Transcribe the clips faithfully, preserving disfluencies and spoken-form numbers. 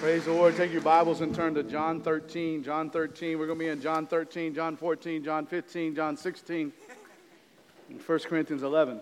Praise the Lord. Take your Bibles and turn to John thirteen. John thirteen. We're going to be in John thirteen, John fourteen, John fifteen, John sixteen, and First Corinthians eleven.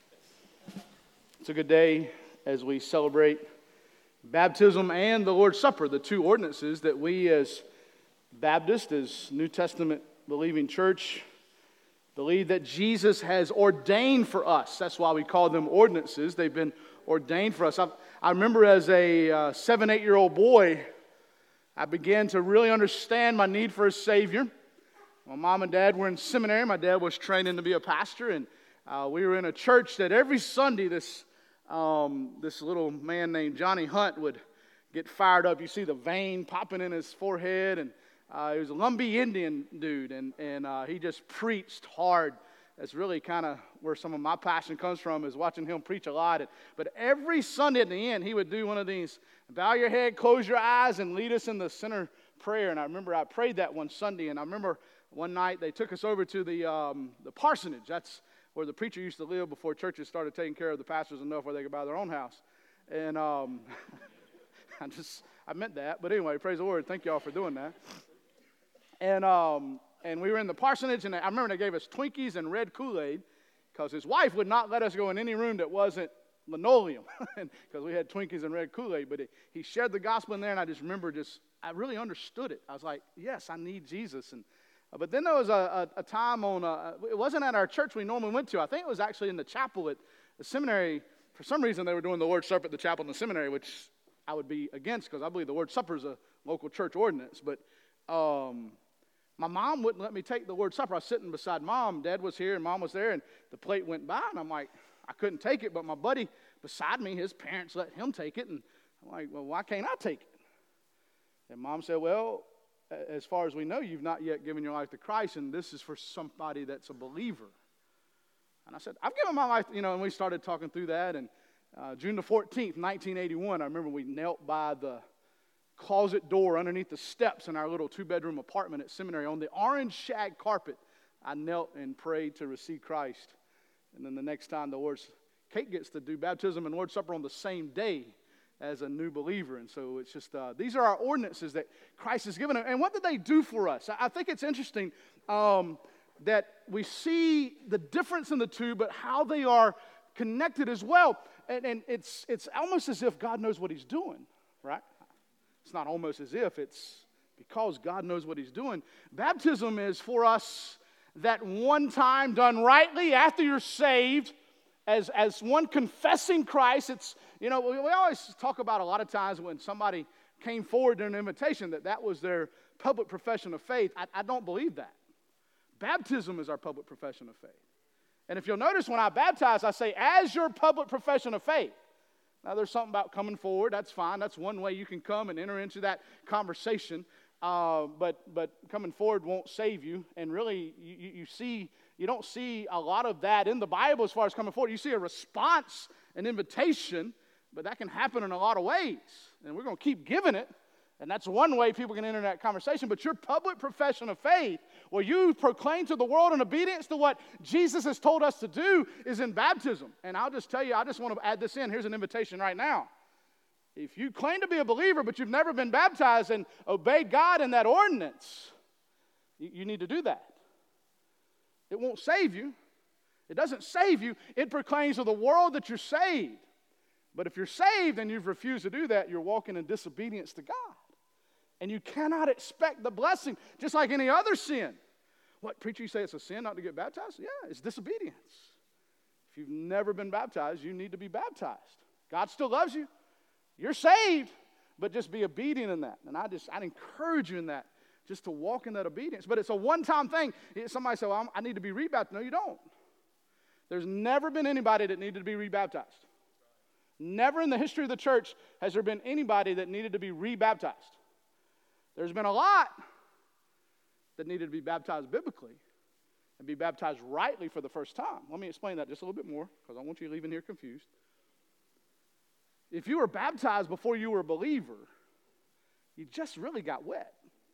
It's a good day as we celebrate baptism and the Lord's Supper, the two ordinances that we as Baptists, as New Testament believing church, believe that Jesus has ordained for us. That's why we call them ordinances. They've been ordained for us. I, I remember as a uh, seven, eight-year-old boy, I began to really understand my need for a Savior. My mom and dad were in seminary. My dad was training to be a pastor, and uh, we were in a church that every Sunday this um, this little man named Johnny Hunt would get fired up. You see the vein popping in his forehead, and uh, he was a Lumbee Indian dude, and, and uh, he just preached hard. That's really kind of where some of my passion comes from, is watching him preach a lot. But every Sunday at the end, he would do one of these, bow your head, close your eyes, and lead us in the sinner prayer. And I remember I prayed that one Sunday, and I remember one night they took us over to the um, the parsonage. That's where the preacher used to live before churches started taking care of the pastors enough where they could buy their own house. And um, I just, I meant that. But anyway, praise the Lord. Thank y'all for doing that. And um, and we were in the parsonage, and I remember they gave us Twinkies and red Kool-Aid because his wife would not let us go in any room that wasn't linoleum because we had Twinkies and red Kool-Aid. But it, he shared the gospel in there, and I just remember just, I really understood it. I was like, yes, I need Jesus. And uh, But then there was a, a, a time on, uh, it wasn't at our church we normally went to. I think it was actually in the chapel at the seminary. For some reason, they were doing the Lord's Supper at the chapel in the seminary, which I would be against because I believe the Lord's Supper is a local church ordinance. But um my mom wouldn't let me take the Lord's Supper. I was sitting beside Mom. Dad was here, and Mom was there, and the plate went by, and I'm like, I couldn't take it, but my buddy beside me, his parents let him take it, and I'm like, well, why can't I take it? And Mom said, well, as far as we know, you've not yet given your life to Christ, and this is for somebody that's a believer. And I said, I've given my life, you know, and we started talking through that, and uh, June the fourteenth, nineteen eighty-one, I remember we knelt by the closet door underneath the steps in our little two-bedroom apartment at seminary. On the orange shag carpet, I knelt and prayed to receive Christ. And then the next time the Lord's, Kate gets to do baptism and Lord's Supper on the same day as a new believer. And so it's just, uh, these are our ordinances that Christ has given us. And what did they do for us? I think it's interesting um, that we see the difference in the two, but how they are connected as well. And, and it's it's almost as if God knows what he's doing, right? It's not almost as if, it's because God knows what he's doing. Baptism is for us that one time done rightly after you're saved, as, as one confessing Christ. It's, you know, we, we always talk about a lot of times when somebody came forward during an invitation that that was their public profession of faith. I, I don't believe that. Baptism is our public profession of faith. And if you'll notice when I baptize, I say, as your public profession of faith. Now, there's something about coming forward. That's fine. That's one way you can come and enter into that conversation. Uh, but but coming forward won't save you. And really, you, you see, you don't see a lot of that in the Bible as far as coming forward. You see a response, an invitation, but that can happen in a lot of ways. And we're going to keep giving it. And that's one way people can enter that conversation. But your public profession of faith, where you proclaim to the world in obedience to what Jesus has told us to do, is in baptism. And I'll just tell you, I just want to add this in. Here's an invitation right now. If you claim to be a believer, but you've never been baptized and obeyed God in that ordinance, you, you need to do that. It won't save you. It doesn't save you. It proclaims to the world that you're saved. But if you're saved and you've refused to do that, you're walking in disobedience to God. And you cannot expect the blessing, just like any other sin. What, preacher, you say it's a sin not to get baptized? Yeah, it's disobedience. If you've never been baptized, you need to be baptized. God still loves you. You're saved, but just be obedient in that. And I just, I'd encourage you in that, just to walk in that obedience. But it's a one-time thing. Somebody say, well, I need to be rebaptized. No, you don't. There's never been anybody that needed to be rebaptized. Never in the history of the church has there been anybody that needed to be rebaptized. There's been a lot that needed to be baptized biblically and be baptized rightly for the first time. Let me explain that just a little bit more because I want you leaving here confused. If you were baptized before you were a believer, you just really got wet.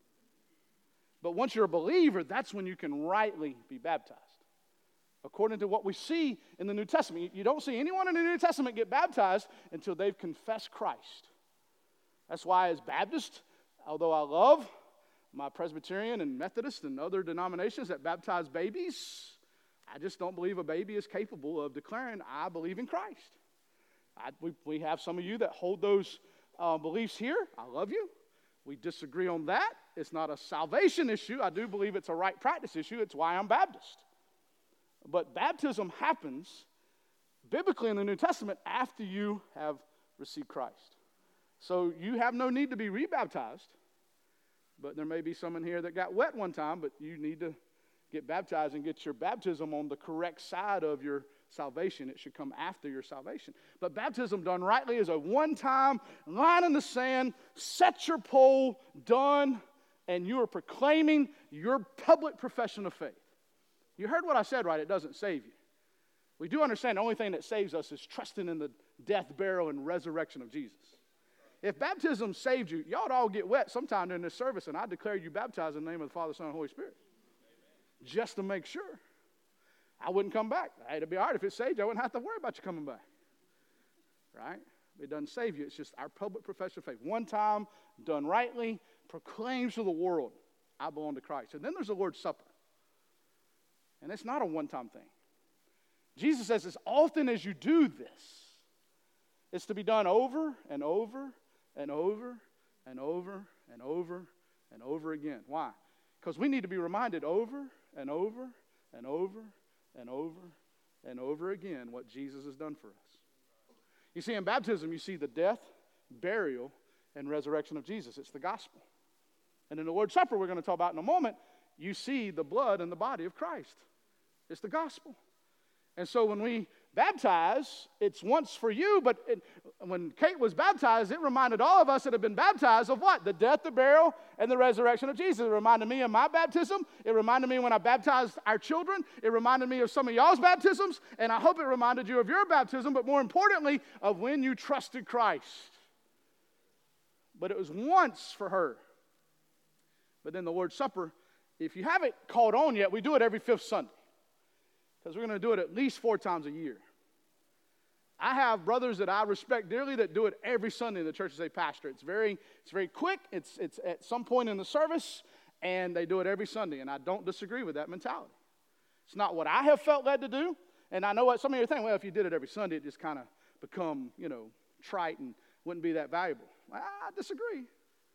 But once you're a believer, that's when you can rightly be baptized. According to what we see in the New Testament, you don't see anyone in the New Testament get baptized until they've confessed Christ. That's why as Baptists, although I love my Presbyterian and Methodist and other denominations that baptize babies, I just don't believe a baby is capable of declaring, I believe in Christ. I, we, we have some of you that hold those uh, beliefs here. I love you. We disagree on that. It's not a salvation issue. I do believe it's a right practice issue. It's why I'm Baptist. But baptism happens biblically in the New Testament after you have received Christ. So you have no need to be rebaptized. But there may be some in here that got wet one time, but you need to get baptized and get your baptism on the correct side of your salvation. It should come after your salvation. But baptism done rightly is a one-time line in the sand, set your pole, done, and you are proclaiming your public profession of faith. You heard what I said, right? It doesn't save you. We do understand the only thing that saves us is trusting in the death, burial, and resurrection of Jesus. If baptism saved you, y'all ought to all get wet sometime during this service, and I declare you baptized in the name of the Father, Son, and Holy Spirit. Amen. Just to make sure. I wouldn't come back. Hey, it'd be all right if it saved you. I wouldn't have to worry about you coming back. Right? It doesn't save you. It's just our public profession of faith. One time, done rightly, proclaims to the world, I belong to Christ. And then there's the Lord's Supper. And it's not a one-time thing. Jesus says, as often as you do this, it's to be done over and over and over and over and over and over again. Why? Because we need to be reminded over and over and over and over and over again what Jesus has done for us. You see, in baptism, you see the death, burial, and resurrection of Jesus. It's the gospel. And in the Lord's Supper, we're going to talk about in a moment, you see the blood and the body of Christ. It's the gospel. And so when we baptize, it's once for you, but it, when Kate was baptized, it reminded all of us that have been baptized of what? The death, the burial, and the resurrection of Jesus. It reminded me of my baptism. It reminded me when I baptized our children. It reminded me of some of y'all's baptisms, and I hope it reminded you of your baptism, but more importantly, of when you trusted Christ. But it was once for her. But then the Lord's Supper, if you haven't caught on yet, we do it every fifth Sunday. Because we're going to do it at least four times a year. I have brothers that I respect dearly that do it every Sunday in the churches they pastor. It's very, it's very quick. It's, it's at some point in the service, and they do it every Sunday. And I don't disagree with that mentality. It's not what I have felt led to do. And I know what some of you are thinking, well, if you did it every Sunday, it just kind of become, you know, trite and wouldn't be that valuable. Well, I disagree.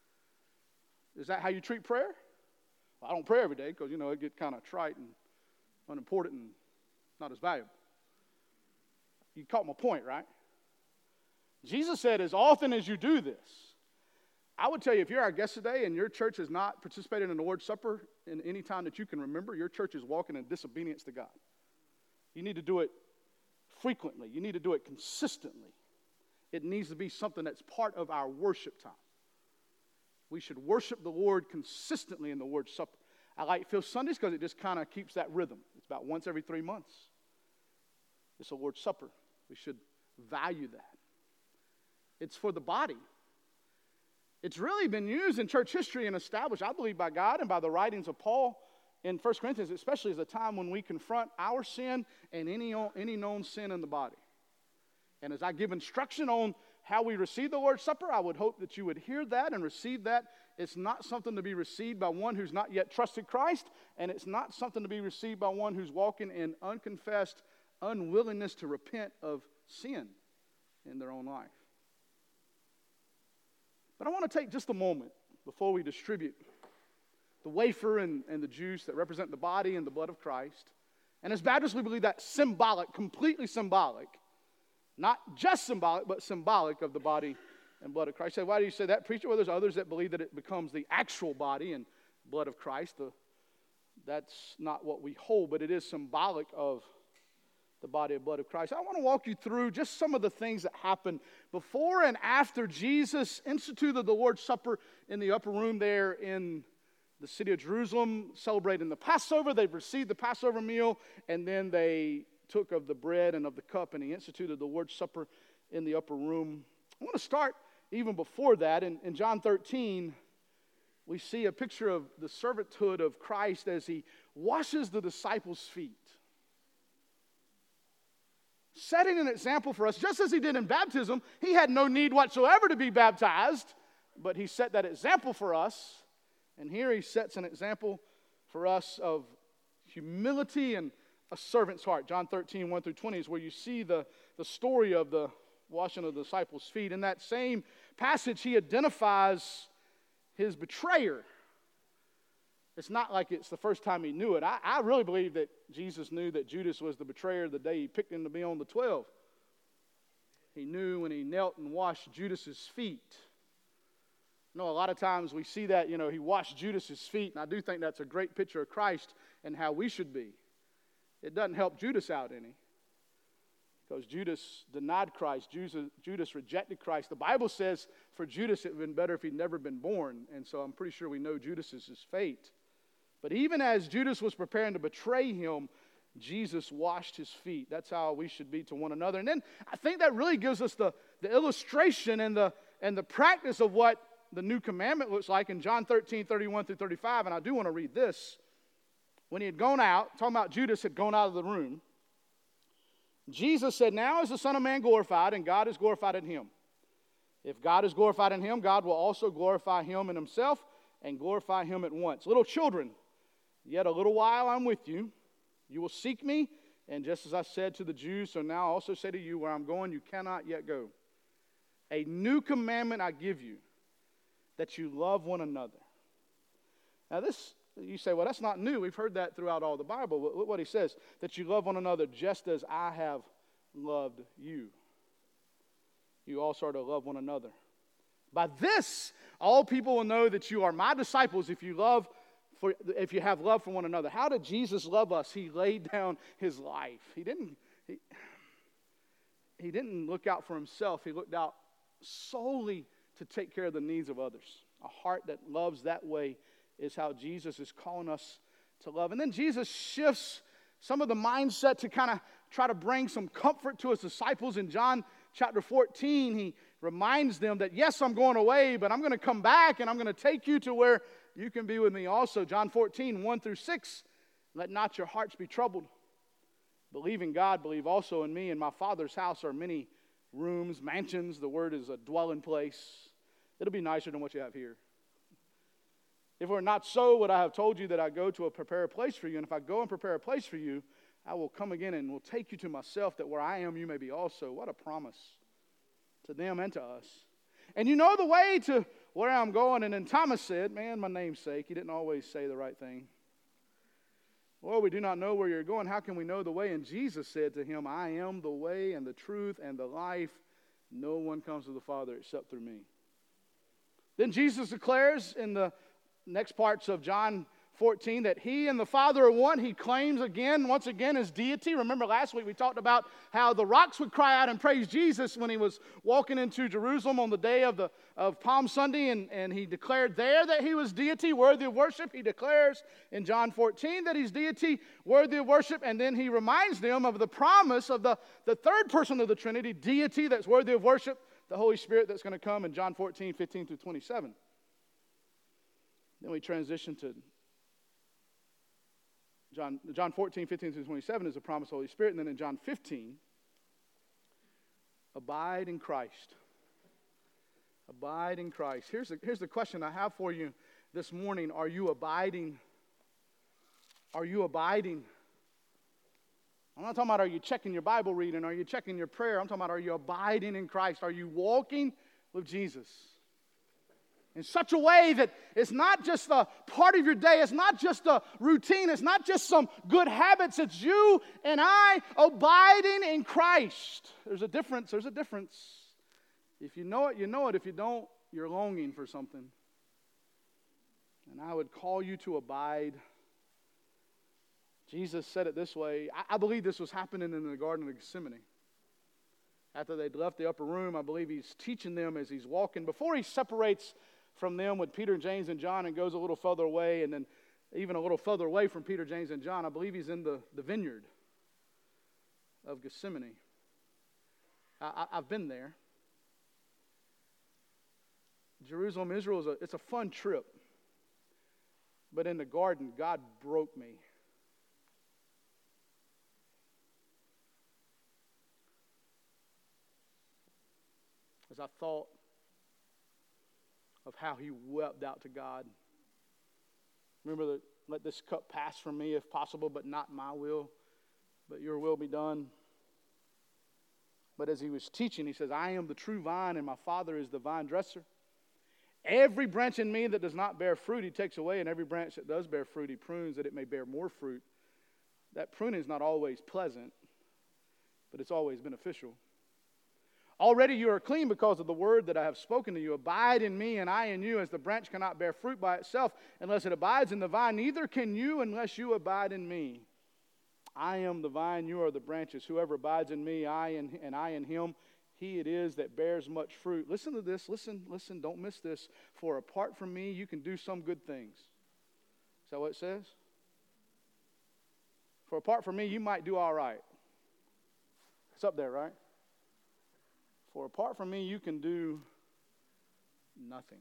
Is that how you treat prayer? Well, I don't pray every day because, you know, it get kind of trite and unimportant and not as valuable. You caught my point, right? Jesus said, as often as you do this, I would tell you, if you're our guest today and your church has not participated in the Lord's Supper in any time that you can remember, your church is walking in disobedience to God. You need to do it frequently. You need to do it consistently. It needs to be something that's part of our worship time. We should worship the Lord consistently in the Lord's Supper. I like Fifth Sundays because it just kind of keeps that rhythm. It's about once every three months. It's a Lord's Supper. We should value that. It's for the body. It's really been used in church history and established, I believe, by God and by the writings of Paul in First Corinthians, especially as a time when we confront our sin and any, any known sin in the body. And as I give instruction on how we receive the Lord's Supper, I would hope that you would hear that and receive that. It's not something to be received by one who's not yet trusted Christ, and it's not something to be received by one who's walking in unconfessed unwillingness to repent of sin in their own life. But I want to take just a moment before we distribute the wafer and, and the juice that represent the body and the blood of Christ. And as Baptists, we believe that's symbolic, completely symbolic. Not just symbolic, but symbolic of the body and blood of Christ. You say, why do you say that, preacher? Well, there's others that believe that it becomes the actual body and blood of Christ. The, that's not what we hold, but it is symbolic of the body and blood of Christ. I want to walk you through just some of the things that happened before and after Jesus instituted the Lord's Supper in the upper room there in the city of Jerusalem, celebrating the Passover. They've received the Passover meal, and then they took of the bread and of the cup, and he instituted the Lord's Supper in the upper room. I want to start even before that. In, in John thirteen, we see a picture of the servanthood of Christ as he washes the disciples' feet, setting an example for us. Just as he did in baptism, he had no need whatsoever to be baptized, but he set that example for us. And here he sets an example for us of humility and a servant's heart. John thirteen, one through twenty is where you see the, the story of the washing of the disciples' feet. In that same passage, he identifies his betrayer. It's not like it's the first time he knew it. I, I really believe that Jesus knew that Judas was the betrayer the day he picked him to be on the twelve. He knew when he knelt and washed Judas's feet. You know, a lot of times we see that, you know, he washed Judas's feet, and I do think that's a great picture of Christ and how we should be. It doesn't help Judas out any, because Judas denied Christ. Judas, Judas rejected Christ. The Bible says for Judas it would have been better if he'd never been born, and so I'm pretty sure we know Judas's fate. But even as Judas was preparing to betray him, Jesus washed his feet. That's how we should be to one another. And then I think that really gives us the, the illustration and the, and the practice of what the new commandment looks like in John thirteen, thirty-one through thirty-five. And I do want to read this. When he had gone out, talking about Judas had gone out of the room, Jesus said, "Now is the Son of Man glorified, and God is glorified in him. If God is glorified in him, God will also glorify him in himself and glorify him at once. Little children, yet a little while I'm with you. You will seek me, and just as I said to the Jews, so now I also say to you, where I'm going, you cannot yet go. A new commandment I give you, that you love one another." Now this, you say, well, that's not new. We've heard that throughout all the Bible. Look what he says, that you love one another just as I have loved you. You also are to love one another. By this, all people will know that you are my disciples if you love For, if you have love for one another. How did Jesus love us? He laid down his life. He didn't, he, he didn't look out for himself. He looked out solely to take care of the needs of others. A heart that loves that way is how Jesus is calling us to love. And then Jesus shifts some of the mindset to kind of try to bring some comfort to his disciples. In John chapter fourteen, he reminds them that, yes, I'm going away, but I'm going to come back and I'm going to take you to where you can be with me also. John fourteen, one through six, let not your hearts be troubled. Believe in God, believe also in me. In my Father's house are many rooms, mansions. The word is a dwelling place. It'll be nicer than what you have here. If it were not so, would I have told you that I go to a prepare a place for you? And if I go and prepare a place for you, I will come again and will take you to myself, that where I am, you may be also. What a promise to them and to us. And you know the way to where I'm going. And then Thomas said, man, my namesake, he didn't always say the right thing. Lord, we do not know where you're going. How can we know the way? And Jesus said to him, I am the way and the truth and the life. No one comes to the Father except through me. Then Jesus declares in the next parts of John fourteen that he and the Father are one. He claims again, once again, his deity. Remember last week we talked about how the rocks would cry out and praise Jesus when he was walking into Jerusalem on the day of the of Palm Sunday, and, and he declared there that he was deity, worthy of worship. He declares in John fourteen that he's deity, worthy of worship, and then he reminds them of the promise of the, the third person of the Trinity, deity that's worthy of worship, the Holy Spirit that's going to come in John fourteen, fifteen through twenty-seven. Then we transition to John, John fourteen, fifteen through twenty-seven is the promise of the Holy Spirit. And then in John fifteen, abide in Christ. Abide in Christ. Here's the, here's the question I have for you this morning. Are you abiding? Are you abiding? I'm not talking about are you checking your Bible reading? Are you checking your prayer? I'm talking about are you abiding in Christ? Are you walking with Jesus? In such a way that it's not just a part of your day. It's not just a routine. It's not just some good habits. It's you and I abiding in Christ. There's a difference. There's a difference. If you know it, you know it. If you don't, you're longing for something. And I would call you to abide. Jesus said it this way. I, I believe this was happening in the Garden of Gethsemane. After they'd left the upper room, I believe he's teaching them as he's walking. Before he separates from them with Peter, James, and John and goes a little further away, and then even a little further away from Peter, James, and John, I believe he's in the, the vineyard of Gethsemane. I, I, I've been there. Jerusalem, Israel, is a, it's a fun trip. But in the garden, God broke me. As I thought of how he wept out to God. Remember that, let this cup pass from me if possible, but not my will, but your will be done. But as he was teaching, he says, I am the true vine, and my Father is the vine dresser. Every branch in me that does not bear fruit, he takes away, and every branch that does bear fruit, he prunes that it may bear more fruit. That pruning is not always pleasant, but it's always beneficial. Already you are clean because of the word that I have spoken to you. Abide in me, and I in you, as the branch cannot bear fruit by itself unless it abides in the vine. Neither can you unless you abide in me. I am the vine, you are the branches. Whoever abides in me, I in, and I in him, he it is that bears much fruit. Listen to this. Listen, listen. Don't miss this. For apart from me, you can do some good things. Is that what it says? For apart from me, you might do all right. It's up there, right? For apart from me, you can do nothing.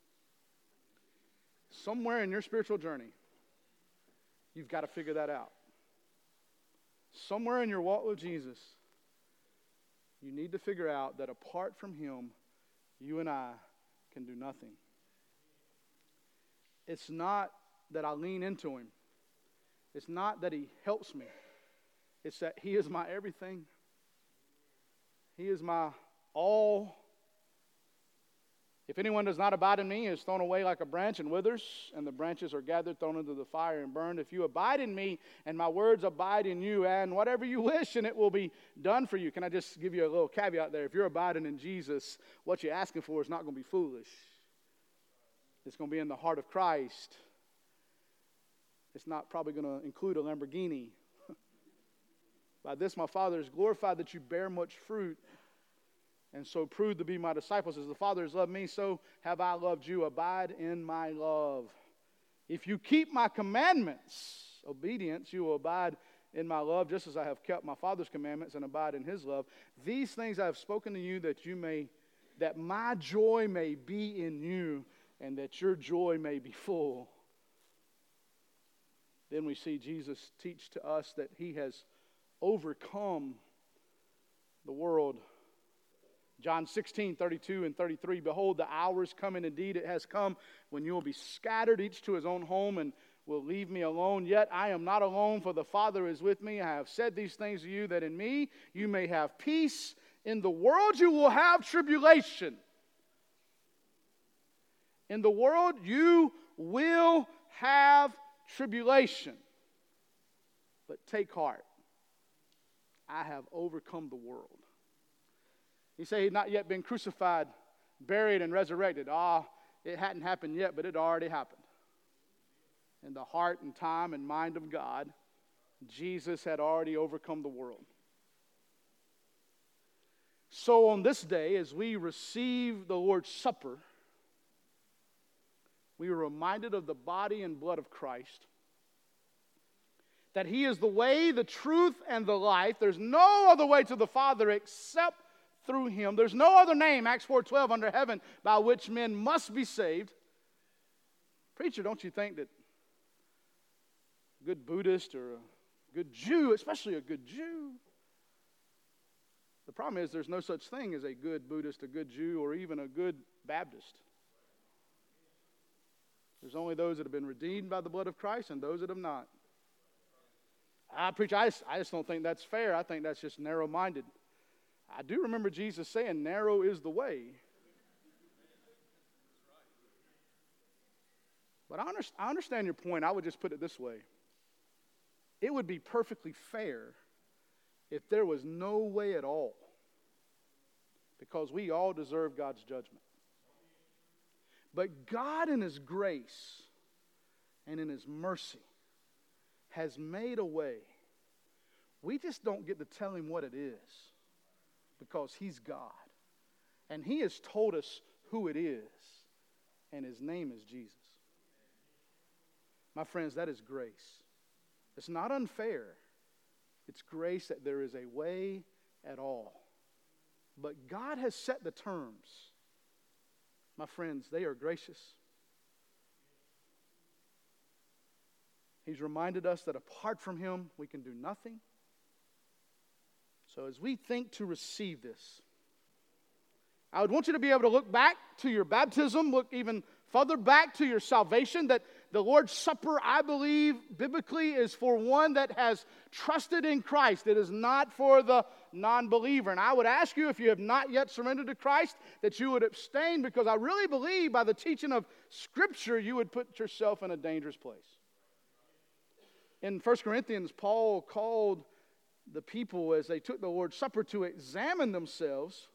Somewhere in your spiritual journey, you've got to figure that out. Somewhere in your walk with Jesus, you need to figure out that apart from him, you and I can do nothing. It's not that I lean into him. It's not that he helps me. It's that he is my everything. He is my all. If anyone does not abide in me, he is thrown away like a branch and withers, and the branches are gathered, thrown into the fire, and burned. If you abide in me, and my words abide in you, and whatever you wish, and it will be done for you. Can I just give you a little caveat there? If you're abiding in Jesus, what you're asking for is not going to be foolish. It's going to be in the heart of Christ. It's not probably going to include a Lamborghini. By this my Father is glorified, that you bear much fruit, and so prove to be my disciples. As the Father has loved me, so have I loved you. Abide in my love. If you keep my commandments, obedience, you will abide in my love, just as I have kept my Father's commandments and abide in his love. These things I have spoken to you, that you may, that my joy may be in you, and that your joy may be full. Then we see Jesus teach to us that he has overcome the world. John sixteen, thirty-two and thirty-three, behold, the hour is coming, indeed it has come, when you will be scattered, each to his own home, and will leave me alone. Yet I am not alone, for the Father is with me. I have said these things to you, that in me you may have peace. In the world you will have tribulation. In the world you will have tribulation. But take heart. I have overcome the world. He said he'd not yet been crucified, buried, and resurrected. Ah, it hadn't happened yet, but it already happened. In the heart and time and mind of God, Jesus had already overcome the world. So on this day, as we receive the Lord's Supper, we are reminded of the body and blood of Christ. That he is the way, the truth, and the life. There's no other way to the Father except through him. There's no other name, Acts four twelve, under heaven by which men must be saved. Preacher, don't you think that a good Buddhist or a good Jew, especially a good Jew, the problem is there's no such thing as a good Buddhist, a good Jew, or even a good Baptist. There's only those that have been redeemed by the blood of Christ and those that have not. I preach, I just, I just don't think that's fair. I think that's just narrow-minded. I do remember Jesus saying, narrow is the way. But I, under, I understand your point. I would just put it this way. It would be perfectly fair if there was no way at all, because we all deserve God's judgment. But God in his grace and in his mercy has made a way. We just don't get to tell him what it is, because he's God. And he has told us who it is, and his name is Jesus. My friends, that is grace. It's not unfair. It's grace that there is a way at all. But God has set the terms. My friends, they are gracious. He's reminded us that apart from him, we can do nothing. So as we think to receive this, I would want you to be able to look back to your baptism, look even further back to your salvation, that the Lord's Supper, I believe, biblically is for one that has trusted in Christ. It is not for the non-believer. And I would ask you, if you have not yet surrendered to Christ, that you would abstain, because I really believe by the teaching of Scripture, you would put yourself in a dangerous place. In First Corinthians, Paul called the people, as they took the Lord's Supper, to examine themselves,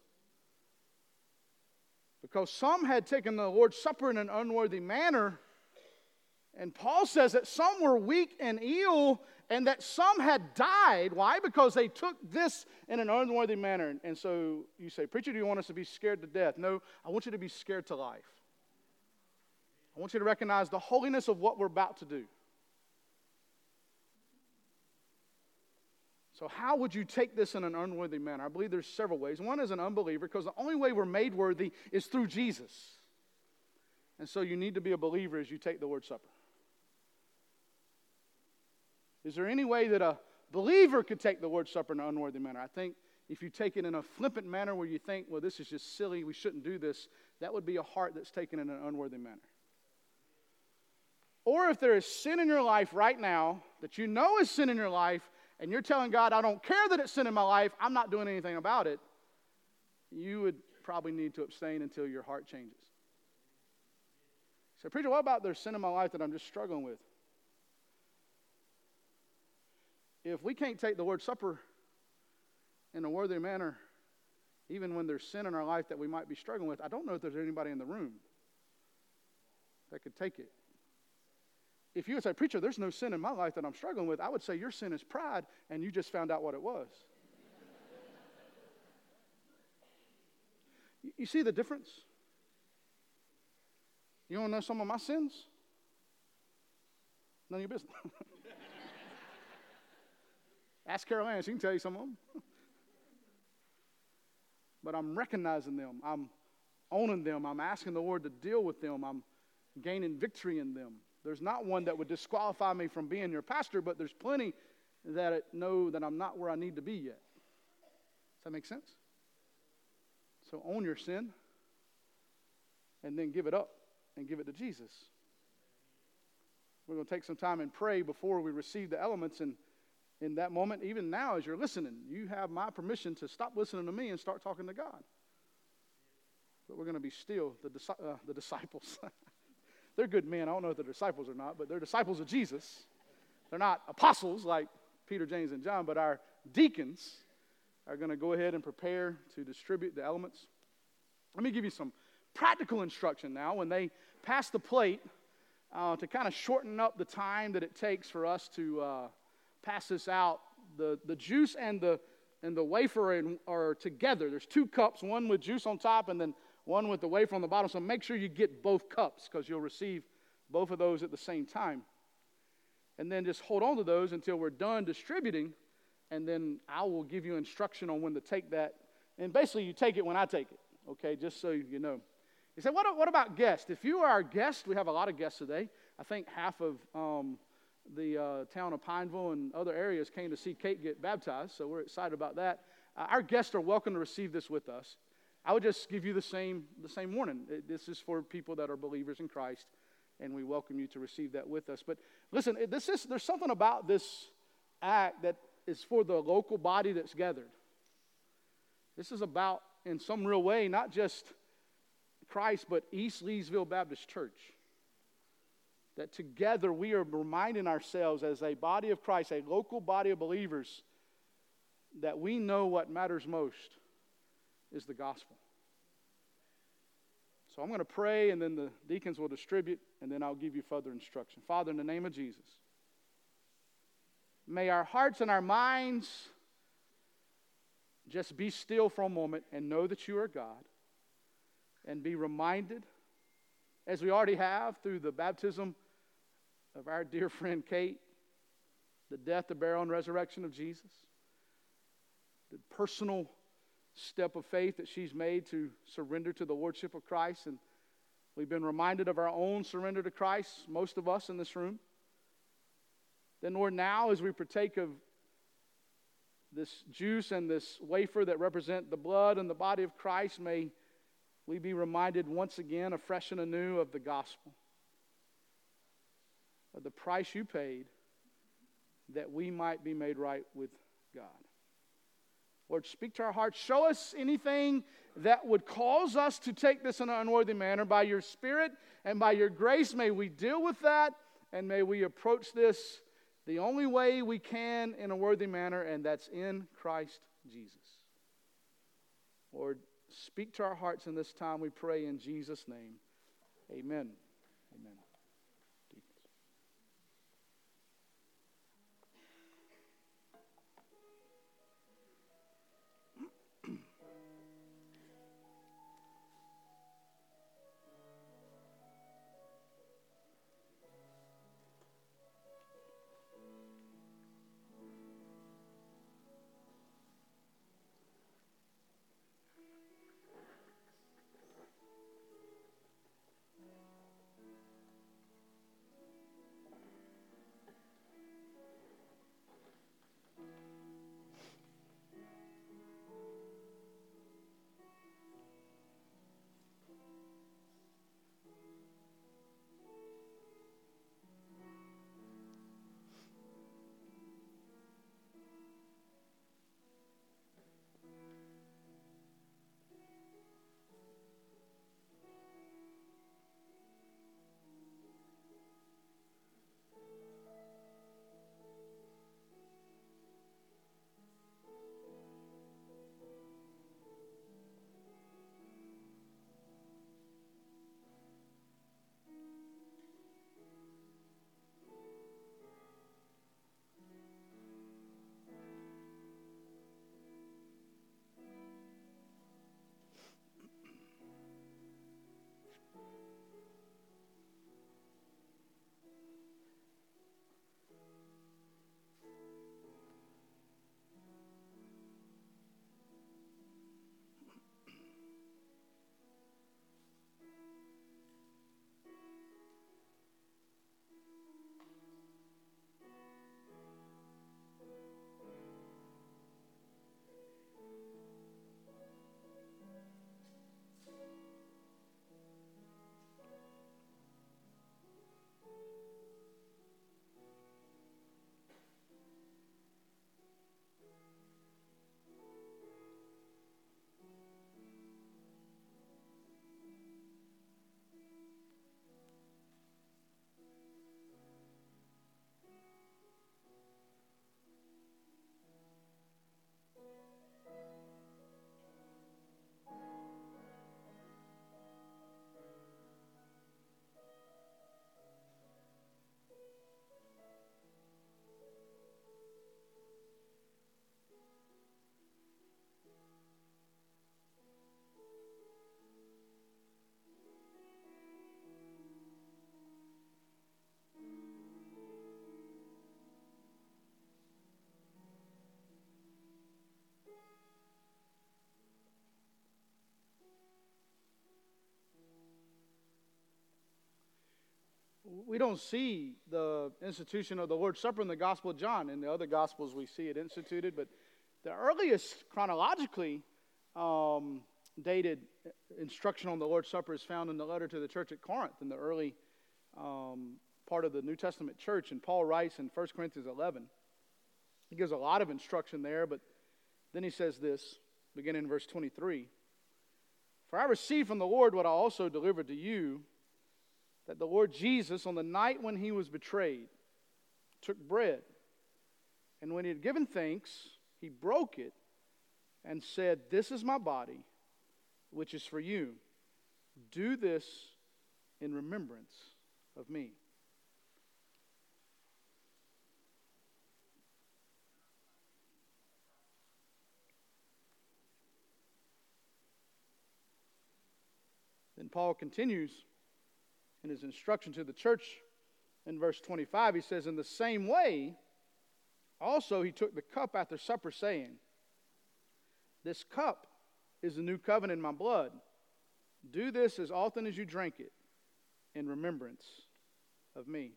because some had taken the Lord's Supper in an unworthy manner. And Paul says that some were weak and ill, and that some had died. Why? Because they took this in an unworthy manner. And so you say, preacher, do you want us to be scared to death? No, I want you to be scared to life. I want you to recognize the holiness of what we're about to do. So how would you take this in an unworthy manner? I believe there's several ways. One is an unbeliever, because the only way we're made worthy is through Jesus. And so you need to be a believer as you take the Lord's Supper. Is there any way that a believer could take the Lord's Supper in an unworthy manner? I think if you take it in a flippant manner where you think, well, this is just silly, we shouldn't do this, that would be a heart that's taken in an unworthy manner. Or if there is sin in your life right now that you know is sin in your life, and you're telling God, I don't care that it's sin in my life, I'm not doing anything about it, you would probably need to abstain until your heart changes. So, preacher, what about there's sin in my life that I'm just struggling with? If we can't take the Lord's Supper in a worthy manner, even when there's sin in our life that we might be struggling with, I don't know if there's anybody in the room that could take it. If you would say, preacher, there's no sin in my life that I'm struggling with, I would say your sin is pride, and you just found out what it was. You see the difference? You want to know some of my sins? None of your business. Ask Carol Ann, she can tell you some of them. But I'm recognizing them. I'm owning them. I'm asking the Lord to deal with them. I'm gaining victory in them. There's not one that would disqualify me from being your pastor, but there's plenty that know that I'm not where I need to be yet. Does that make sense? So own your sin and then give it up and give it to Jesus. We're going to take some time and pray before we receive the elements, and in that moment, even now as you're listening, you have my permission to stop listening to me and start talking to God. But we're going to be still, the, uh, the disciples. They're good men. I don't know if they're disciples or not, but they're disciples of Jesus. They're not apostles like Peter, James, and John, but our deacons are going to go ahead and prepare to distribute the elements. Let me give you some practical instruction now. When they pass the plate, uh, to kind of shorten up the time that it takes for us to uh, pass this out, the, the juice and the and the wafer are, are together. There's two cups, one with juice on top and then one with the wafer on the bottom. So make sure you get both cups, because you'll receive both of those at the same time. And then just hold on to those until we're done distributing, and then I will give you instruction on when to take that. And basically you take it when I take it, okay, just so you know. You say, what, what about guests? If you are our guest, we have a lot of guests today. I think half of um, the uh, town of Pineville and other areas came to see Kate get baptized, so we're excited about that. Uh, our guests are welcome to receive this with us. I would just give you the same the same warning. This is for people that are believers in Christ, and we welcome you to receive that with us. But listen, this is there's something about this act that is for the local body that's gathered. This is about, in some real way, not just Christ, but East Leesville Baptist Church. That together we are reminding ourselves as a body of Christ, a local body of believers, that we know what matters most is the gospel. So I'm going to pray, and then the deacons will distribute, and then I'll give you further instruction. Father, in the name of Jesus, may our hearts and our minds just be still for a moment and know that you are God, and be reminded, as we already have through the baptism of our dear friend Kate, the death, the burial, and resurrection of Jesus, the personal step of faith that she's made to surrender to the lordship of Christ. And we've been reminded of our own surrender to Christ, most of us in this room. Then, Lord, now as we partake of this juice and this wafer that represent the blood and the body of Christ, may we be reminded once again, afresh and anew, of the gospel, of the price you paid that we might be made right with God. Lord, speak to our hearts. Show us anything that would cause us to take this in an unworthy manner. By your Spirit and by your grace, may we deal with that, and may we approach this the only way we can in a worthy manner, and that's in Christ Jesus. Lord, speak to our hearts in this time, we pray in Jesus' name. Amen. Amen. We don't see the institution of the Lord's Supper in the Gospel of John. In the other Gospels, we see it instituted, but the earliest chronologically um, dated instruction on the Lord's Supper is found in the letter to the church at Corinth in the early um, part of the New Testament church. And Paul writes in First Corinthians eleven. He gives a lot of instruction there, but then he says this, beginning in verse twenty-three. For I received from the Lord what I also delivered to you, that the Lord Jesus, on the night when he was betrayed, took bread. And when he had given thanks, he broke it and said, "This is my body, which is for you. Do this in remembrance of me." Then Paul continues in his instruction to the church in verse twenty-five. He says, "In the same way, also he took the cup after supper, saying, 'This cup is the new covenant in my blood. Do this as often as you drink it in remembrance of me.'"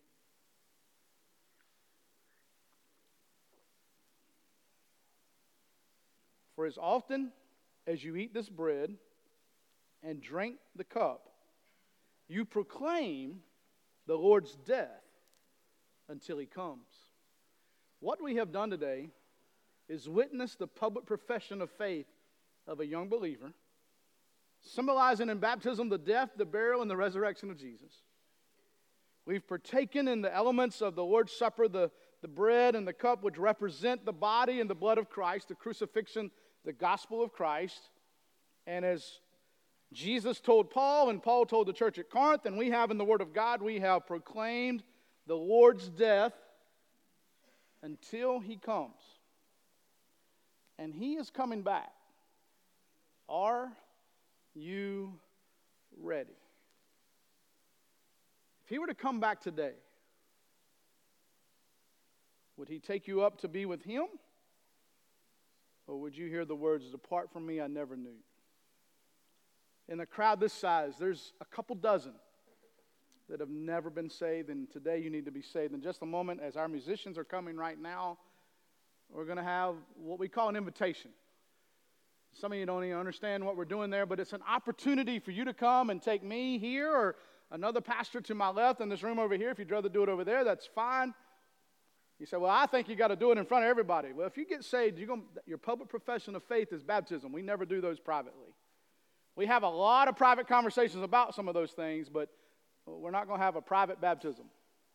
For as often as you eat this bread and drank the cup, you proclaim the Lord's death until he comes. What we have done today is witness the public profession of faith of a young believer, symbolizing in baptism the death, the burial, and the resurrection of Jesus. We've partaken in the elements of the Lord's Supper, the, the bread and the cup, which represent the body and the blood of Christ, the crucifixion, the gospel of Christ. And as Jesus told Paul, and Paul told the church at Corinth, and we have in the Word of God, we have proclaimed the Lord's death until he comes. And he is coming back. Are you ready? If he were to come back today, would he take you up to be with him? Or would you hear the words, "Depart from me, I never knew"? In a crowd this size, there's a couple dozen that have never been saved, and today you need to be saved. In just a moment, as our musicians are coming right now, we're going to have what we call an invitation. Some of you don't even understand what we're doing there, but it's an opportunity for you to come and take me here or another pastor to my left in this room over here. If you'd rather do it over there, that's fine. You say, "Well, I think you got to do it in front of everybody." Well, if you get saved, you're gonna, your public profession of faith is baptism. We never do those privately. We have a lot of private conversations about some of those things, but we're not going to have a private baptism.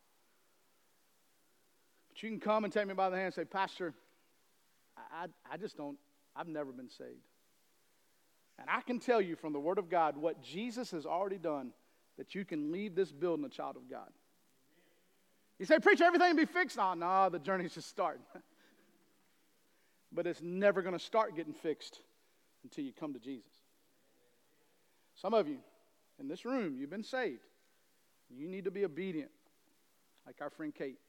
But you can come and take me by the hand and say, "Pastor, I, I just don't, I've never been saved. And I can tell you from the Word of God what Jesus has already done, that you can leave this building a child of God." You say, "Preacher, everything will be fixed." Oh, no, the journey's just starting. But it's never going to start getting fixed until you come to Jesus. Some of you in this room, you've been saved. You need to be obedient, like our friend Kate.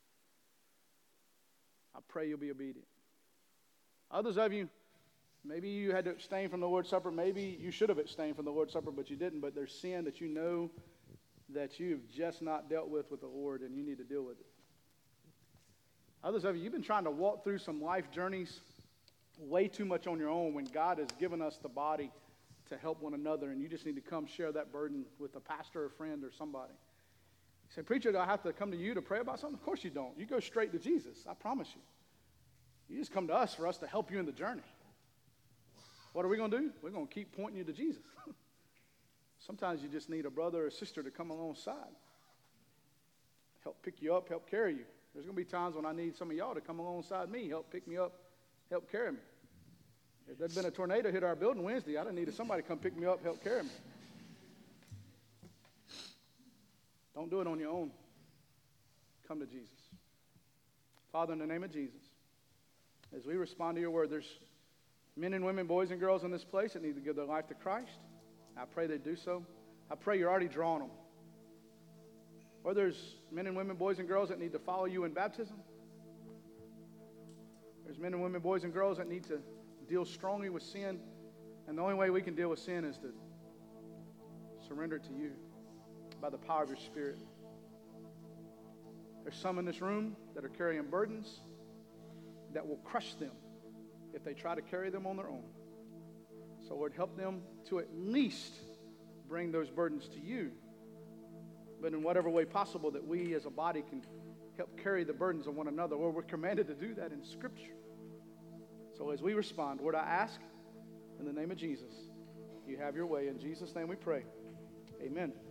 I pray you'll be obedient. Others of you, maybe you had to abstain from the Lord's Supper. Maybe you should have abstained from the Lord's Supper, but you didn't. But there's sin that you know that you've just not dealt with with the Lord, and you need to deal with it. Others of you, you've been trying to walk through some life journeys way too much on your own when God has given us the body to help one another, and you just need to come share that burden with a pastor or friend or somebody. You say, "Preacher, do I have to come to you to pray about something?" Of course you don't. You go straight to Jesus, I promise you. You just come to us for us to help you in the journey. What are we going to do? We're going to keep pointing you to Jesus. Sometimes you just need a brother or sister to come alongside, help pick you up, help carry you. There's going to be times when I need some of y'all to come alongside me, help pick me up, help carry me. If there'd been a tornado hit our building Wednesday, I'd have needed somebody to come pick me up, help carry me. Don't do it on your own. Come to Jesus. Father, in the name of Jesus, as we respond to your word, there's men and women, boys and girls in this place that need to give their life to Christ. I pray they do so. I pray you're already drawing them. Or there's men and women, boys and girls that need to follow you in baptism. There's men and women, boys and girls that need to deal strongly with sin. And the only way we can deal with sin is to surrender it to you by the power of your Spirit. There's some in this room that are carrying burdens that will crush them if they try to carry them on their own. So Lord, help them to at least bring those burdens to you, but in whatever way possible that we as a body can help carry the burdens of one another. Lord, we're commanded to do that in Scripture. So as we respond, Lord, I ask in the name of Jesus, you have your way. In Jesus' name we pray. Amen.